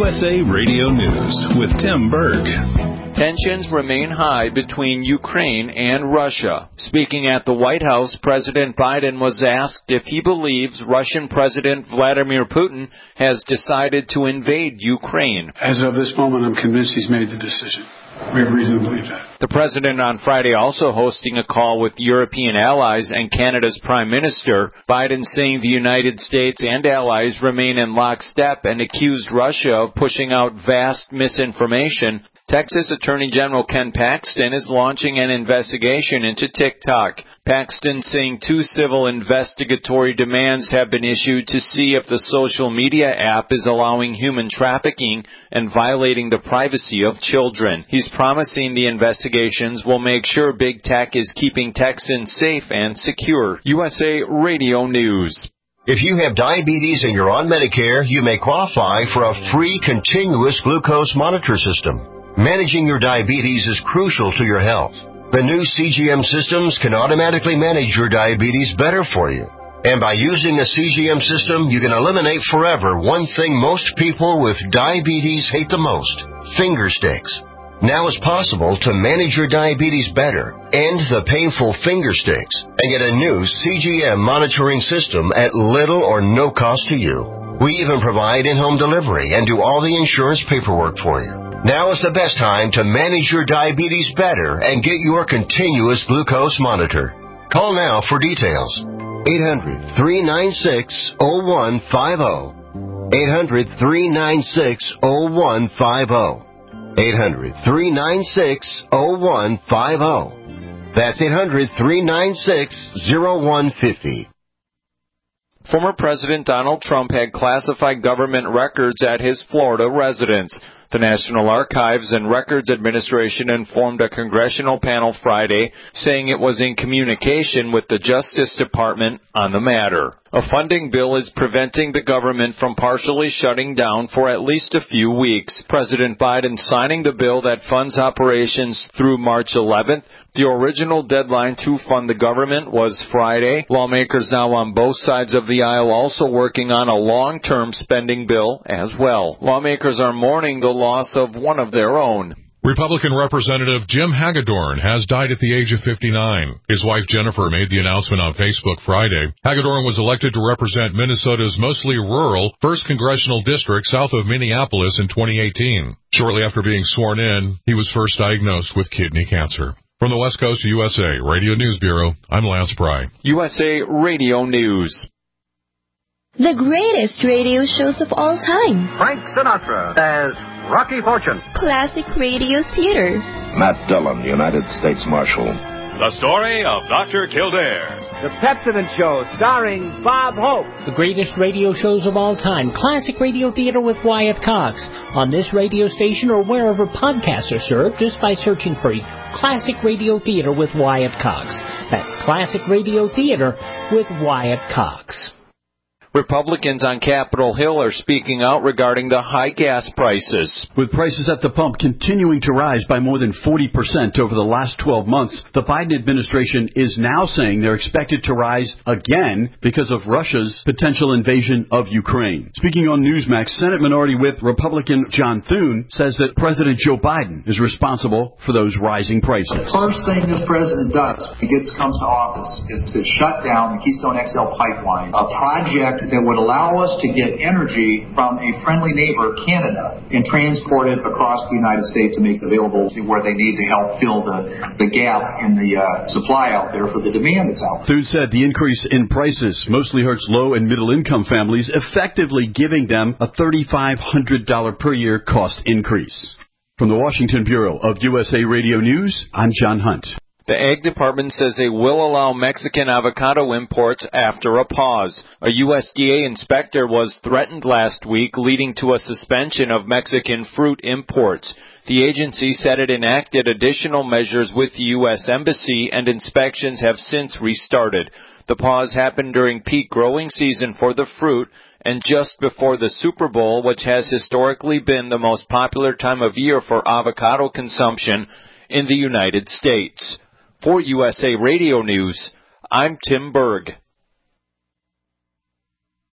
USA Radio News with Tim Berg. Tensions remain high between Ukraine and Russia. Speaking at the White House, President Biden was asked if he believes Russian President Vladimir Putin has decided to invade Ukraine. As of this moment, I'm convinced he's made the decision. We have reason to believe that. The president on Friday also hosting a call with European allies and Canada's Prime Minister. Biden saying the United States and allies remain in lockstep and accused Russia of pushing out vast misinformation. Texas Attorney General Ken Paxton is launching an investigation into TikTok. Paxton saying 2 civil investigatory demands have been issued to see if the social media app is allowing human trafficking and violating the privacy of children. He's promising the investigations will make sure big tech is keeping Texans safe and secure. USA Radio News. If you have diabetes and you're on Medicare, you may qualify for a free continuous glucose monitor system. Managing your diabetes is crucial to your health. The new CGM systems can automatically manage your diabetes better for you. And by using a CGM system, you can eliminate forever one thing most people with diabetes hate the most: finger sticks. Now it's possible to manage your diabetes better, end the painful finger sticks, and get a new CGM monitoring system at little or no cost to you. We even provide in-home delivery and do all the insurance paperwork for you. Now is the best time to manage your diabetes better and get your continuous glucose monitor. Call now for details. 800-396-0150. 800-396-0150. 800-396-0150. That's 800-396-0150. Former President Donald Trump had classified government records at his Florida residence. The National Archives and Records Administration informed a congressional panel Friday, saying it was in communication with the Justice Department on the matter. A funding bill is preventing the government from partially shutting down for at least a few weeks. President Biden signing the bill that funds operations through March 11th. The original deadline to fund the government was Friday. Lawmakers now on both sides of the aisle also working on a long-term spending bill as well. Lawmakers are mourning the loss of one of their own. Republican Representative Jim Hagedorn has died at the age of 59. His wife Jennifer made the announcement on Facebook Friday. Hagedorn was elected to represent Minnesota's mostly rural 1st Congressional District south of Minneapolis in 2018. Shortly after being sworn in, he was first diagnosed with kidney cancer. From the West Coast of USA Radio News Bureau, I'm Lance Pry. USA Radio News. The greatest radio shows of all time. Frank Sinatra as Rocky Fortune. Classic radio theater. Matt Dillon, United States Marshal. The story of Dr. Kildare. The Pepsodent Show, starring Bob Hope. The greatest radio shows of all time. Classic radio theater with Wyatt Cox. On this radio station or wherever podcasts are served, just by searching for Classic Radio Theater with Wyatt Cox. That's Classic Radio Theater with Wyatt Cox. Republicans on Capitol Hill are speaking out regarding the high gas prices. With prices at the pump continuing to rise by more than 40% over the last 12 months, the Biden administration is now saying they're expected to rise again because of Russia's potential invasion of Ukraine. Speaking on Newsmax, Senate Minority Whip Republican John Thune says that President Joe Biden is responsible for those rising prices. The first thing this president does when he comes to office is to shut down the Keystone XL pipeline, a project that would allow us to get energy from a friendly neighbor, Canada, and transport it across the United States to make it available to where they need to help fill the gap in the supply out there for the demand that's out there. Thune said the increase in prices mostly hurts low and middle income families, effectively giving them a $3,500 per year cost increase. From the Washington Bureau of USA Radio News, I'm John Hunt. The Ag Department says they will allow Mexican avocado imports after a pause. A USDA inspector was threatened last week, leading to a suspension of Mexican fruit imports. The agency said it enacted additional measures with the U.S. Embassy, and inspections have since restarted. The pause happened during peak growing season for the fruit and just before the Super Bowl, which has historically been the most popular time of year for avocado consumption in the United States. For USA Radio News, I'm Tim Berg.